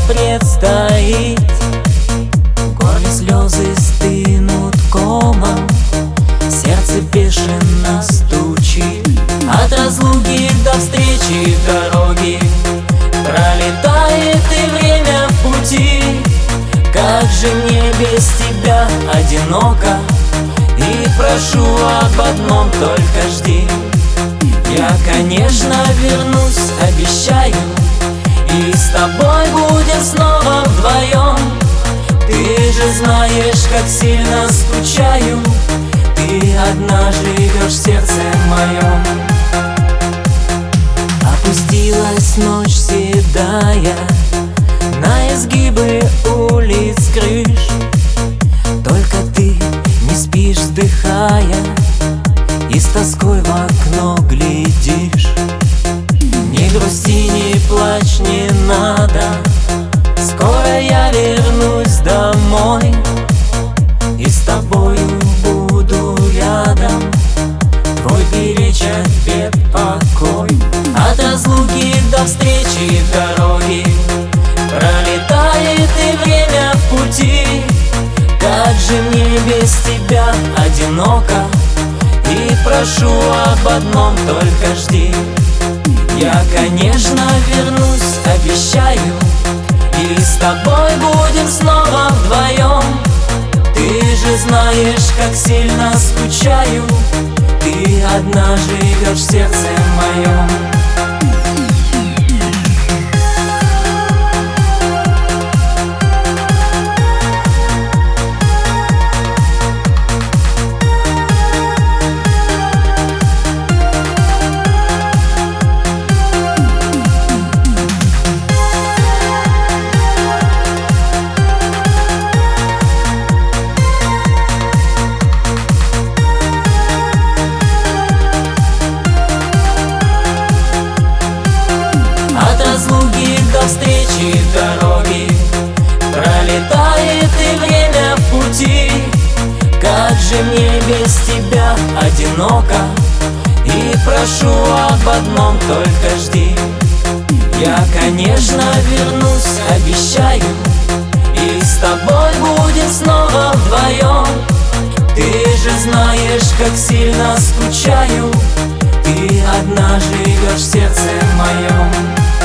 предстоит. В горле слезы стынут комом, сердце бешено стучит. От разлуки до встречи дороги пролетает и время в пути. Как же мне без тебя одиноко, и прошу об одном только жди. Я, конечно, вернусь, обещаю, и с тобой будем снова вдвоем. Ты же знаешь, как сильно скучаю, ты одна живешь в сердце моем. Опустилась ночь седая на изгибы улиц крыш. Только ты не спишь, вздыхая, и с тоской в окно глядишь. Не грусти, не плачь, не надо, скоро я вернусь домой, и с тобою буду рядом, твой беречь от бед покой. От разлуки до встречи дороги пролетает и время в пути. Как же мне без тебя одиноко, и прошу об одном только жди. Я, конечно, вернусь, обещаю, и с тобой будем снова вдвоем. Ты же знаешь, как сильно скучаю, ты одна живешь в сердце моем. До встречи дороги пролетает и время в пути. Как же мне без тебя одиноко, и прошу об одном только жди. Я, конечно, вернусь, обещаю, и с тобой будем снова вдвоем. Ты же знаешь, как сильно скучаю, ты одна живешь в сердце моем.